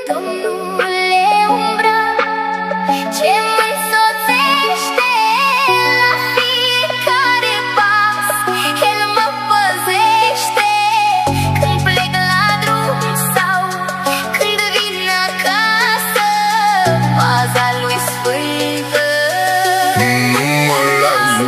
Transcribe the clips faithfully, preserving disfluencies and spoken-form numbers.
Domnule umbră, ce mă însoțește la fiecare pas, El mă păzește când plec la drum sau când vin acasă. Paza Lui sfântă nu mă lasă.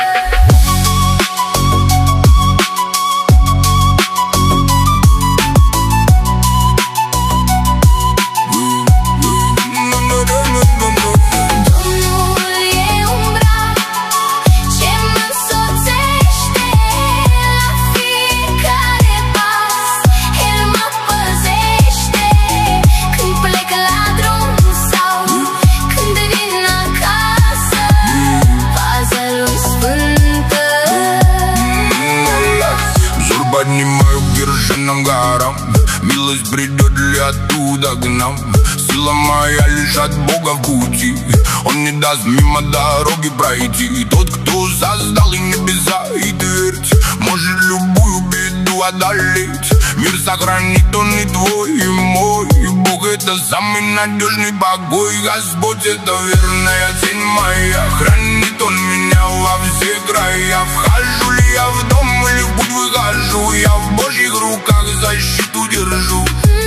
Поднимаю к вершинам горам, милость придет ли оттуда к нам. Сила моя лишь от Бога в пути, Он не даст мимо дороги пройти. Тот, кто создал и небеса, и твердь, может любую беду одолеть. Мир сохранит Он и твой, и мой, и Бог — это самый надежный покой. Господь — это верная тень моя, хранит Он меня во все края. Вхожу ли я в дом или в путь выхожу, я в Божьих руках защиту держу.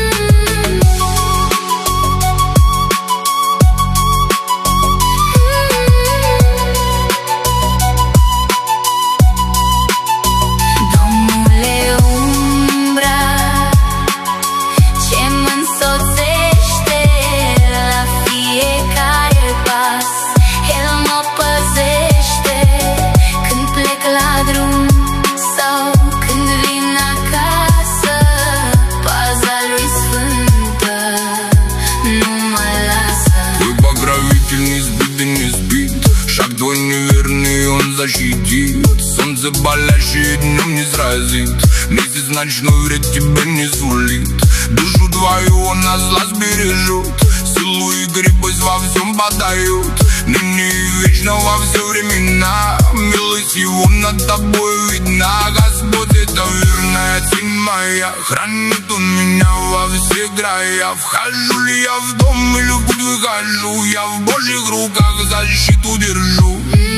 Шаг твой неверный Он защитит, солнце палящее днем не сразит, месяц ночной вред тебе не сулит. Душу твою Он от зла сбережет, силу и крепость во всем подает. Ныне и вечно во все времена милость Его над тобой видна. Господь — это верная тень моя, хранит Он меня во все края. Вхожу ли я в дом или в путь выхожу, я в Божьих руках защиту держу.